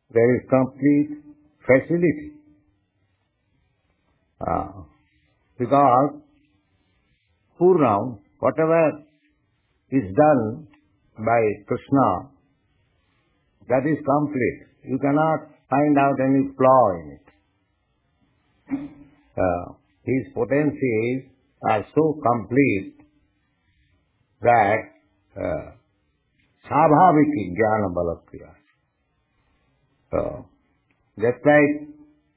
There is complete facility. Because Purnam, whatever is done by Krishna, that is complete. You cannot find out any flaw in it. His potencies are so complete that Sabhaviki Jnana Balakriya. Just like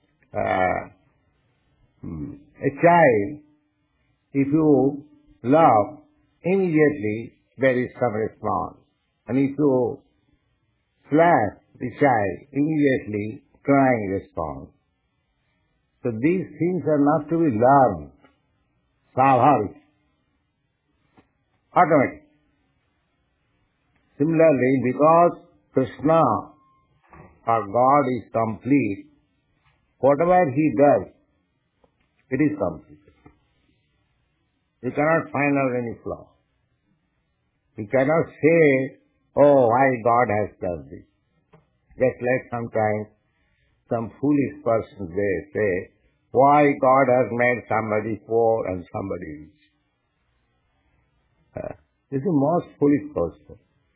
a child, if you love, immediately there is some response. And if you slap the child, immediately crying response. So these things are not to be learned. Savhavic. Automatic. Similarly, because Krishna or God is complete, whatever He does, it is complete. You cannot find out any flaw. You cannot say, oh, why God has done this. Just like sometimes some foolish persons, they say, why God has made somebody poor and somebody rich. This is the most foolish person.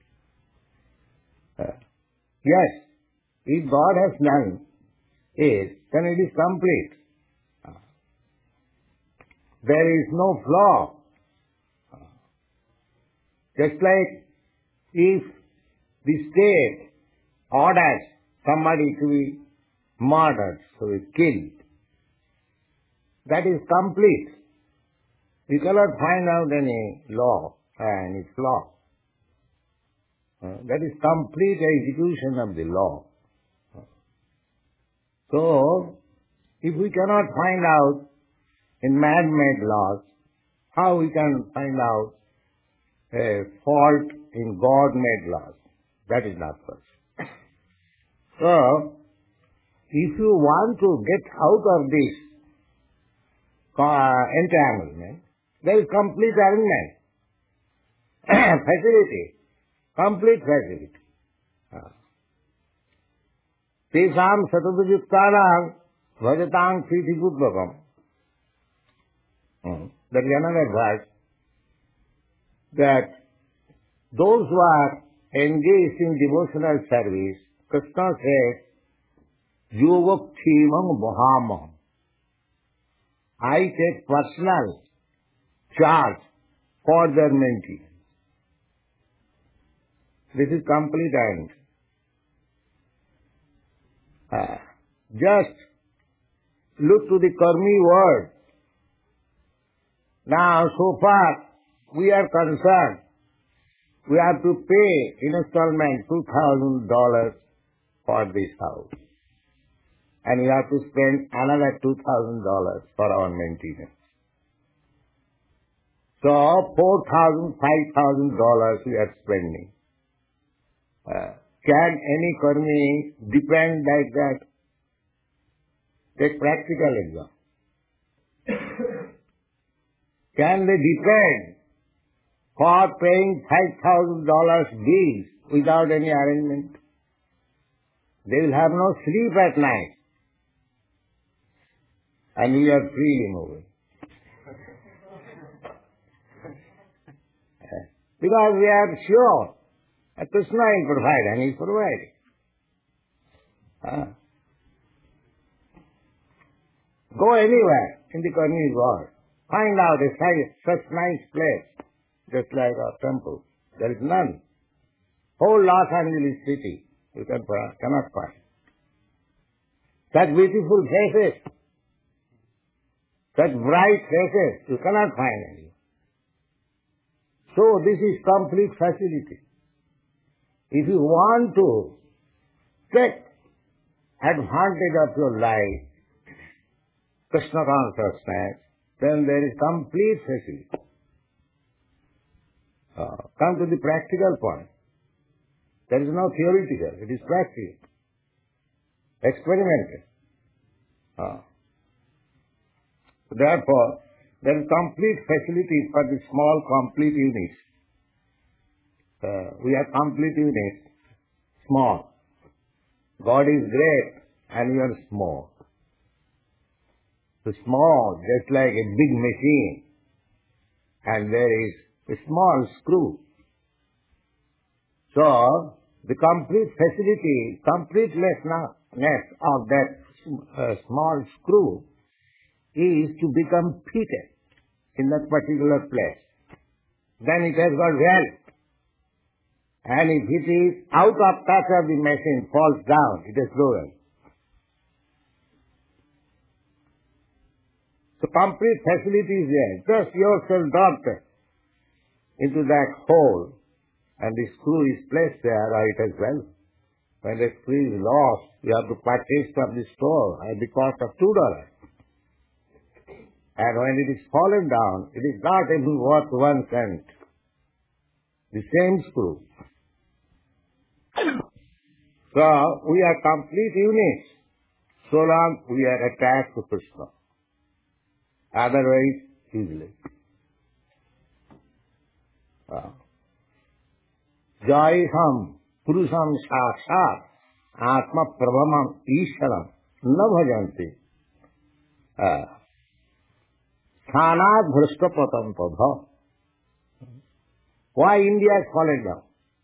Yes, if God has done it, then it is complete. There is no flaw. Just like if the state orders somebody to be murdered, to be killed, that is complete. You cannot find out any law, any flaw. That is complete execution of the law. So, if we cannot find out in man-made laws, how we can find out a fault in God-made laws? That is not possible. So, if you want to get out of this entanglement, there is complete arrangement, facility, complete facility. Tesam satadujuktanam bhajatang prithipudvakam. There is another verse that those who are engaged in devotional service, Krishna says, Yogakshemam Bhahamam. I take personal charge for their maintenance. This is complete end. Just look to the Karmi world. Now, so far, we are concerned. We have to pay installment $2,000 for this house. And we have to spend another $2,000 for our maintenance. So, $4,000, $5,000 we are spending. Can any Karmi depend like that? Take practical example. Can they depend for paying $5,000 bills without any arrangement? They will have no sleep at night. And we are freely moving. Because we are sure that Krishna will provide, and He is providing. Go anywhere in the Karmi world. Find out such nice place, just like our temple. There is none. Whole Los Angeles city, you cannot find. Such beautiful faces, such bright faces, you cannot find any. So this is complete facility. If you want to take advantage of your life, Krishna consciousness, then there is complete facility. Come to the practical point. There is no theoretical, it is practical. Experimental. Therefore, there is complete facility for the small complete units. We are complete units, small. God is great and you are small. So small, just like a big machine, and there is a small screw. So, the complete facility, completeness of that small screw is to become fitted in that particular place. Then it has got value. And if it is out of touch of the machine, falls down, it is lower. So complete facility is there. Just yourself dropped into that hole and the screw is placed there, right as well. When the screw is lost, you have to purchase from the store at the cost of $2. And when it is fallen down, it is not even worth 1 cent. The same screw. So, we are complete units, so long we are attached to Krishna. Otherwise, easily. Jayam Purusham Sakshat Atma Prabhamam Ishwaram Na Bhajanti Thanat Bhrishtapatam Padha. Why India has fallen down?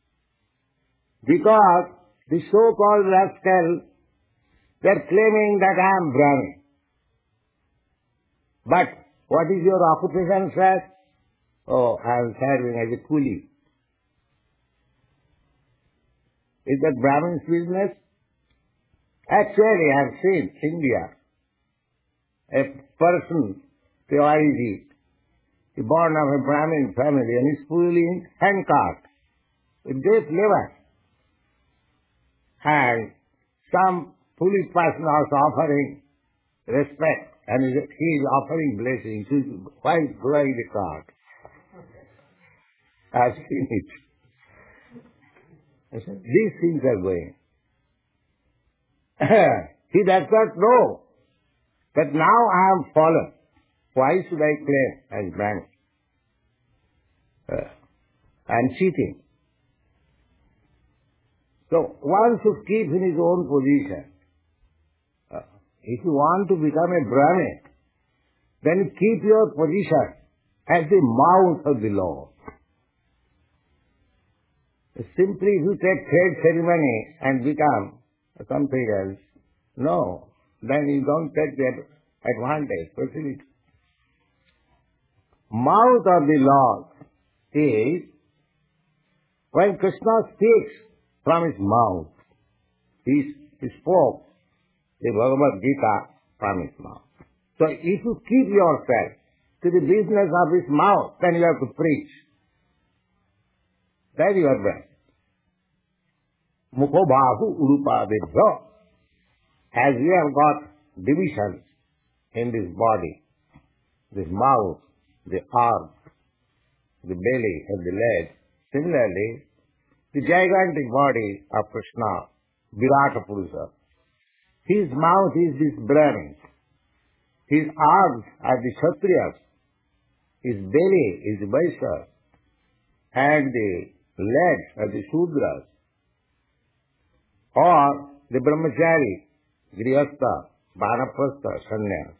Because the so-called rascals, they are claiming that I am Brahmin. But what is your occupation, sir? Oh, I am serving as a coolie. Is that Brahmin's business? Actually, I have seen India, a person, Tiwari, he born of a Brahmin family and is fully handcuffed with death labor. And some foolish person also offering respect and he is offering blessings. Why drawing the card? I've seen it. These things are going. He does not know that now I am fallen. Why should I claim as Brahmin? I am cheating. So one should keep in his own position. If you want to become a Brahmin, then keep your position at the mouth of the Lord. Simply if you take thread ceremony and become something else, no, then you don't take that advantage, facility. Mouth of the Lord is when Krishna speaks from his mouth. He spoke the Bhagavad Gita from his mouth. So if you keep yourself to the business of his mouth, then you have to preach. Then you are best. Mukho bahu urupa vidya. As we have got divisions in this body, this mouth, the arm, the belly and the leg, similarly, the gigantic body of Krishna, Virata Purusha, his mouth is this Brahmin, his arms are the Kshatriyas, his belly is the Vaishyas, and the legs are the Shudras, or the Brahmachari, Grihastha, Vanaprastha, Sannyas.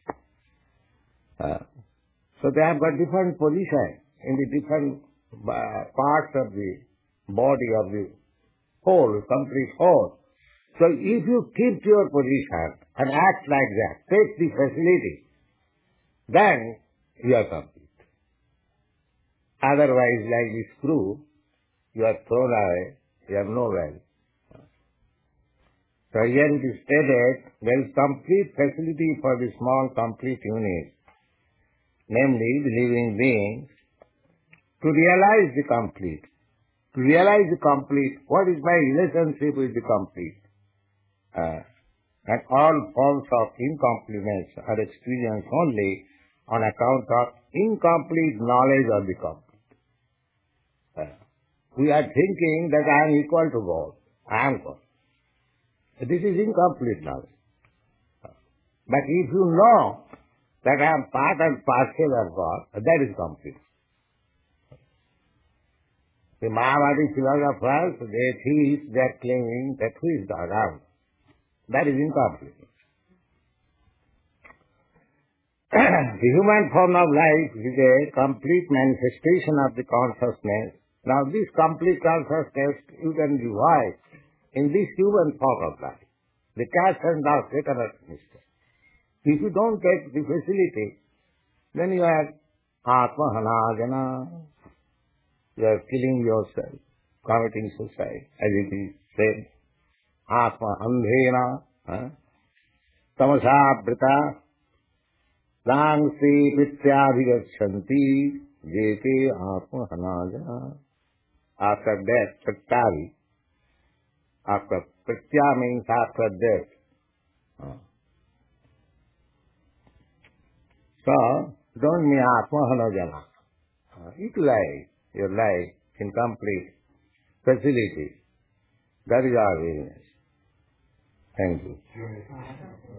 So they have got different positions in the different parts of the body of the whole, complete whole. So if you keep your position and act like that, take the facility, then you are complete. Otherwise, like the screw, you are thrown away, you have no value. So here it is stated, there is complete facility for the small complete unit, namely the living beings, to realize the complete. To realize the complete, what is my relationship with the complete? And all forms of incompleteness are experienced only on account of incomplete knowledge of the complete. We are thinking that I am equal to God. I am God. This is incomplete knowledge. But if you know that I am part and parcel of God, that is complete. The Mahavadi philosophers, they are claiming that who is God? That is incomplete. The human form of life is a complete manifestation of the consciousness. Now this complete consciousness you can divide in this human form of life. The cats and dogs, they cannot understand. If you don't get the facility, then you are atma-hanajana. You are killing yourself, committing suicide, as it is said. Atma-andhena, tamasa-brita, langsi pityabhigacchanti, jete atma-hanajana. After death, pratyabhi. After pritya means after death. So, don't be atma-hanajana. Utilize your life in complete facility. That is our business. Thank you.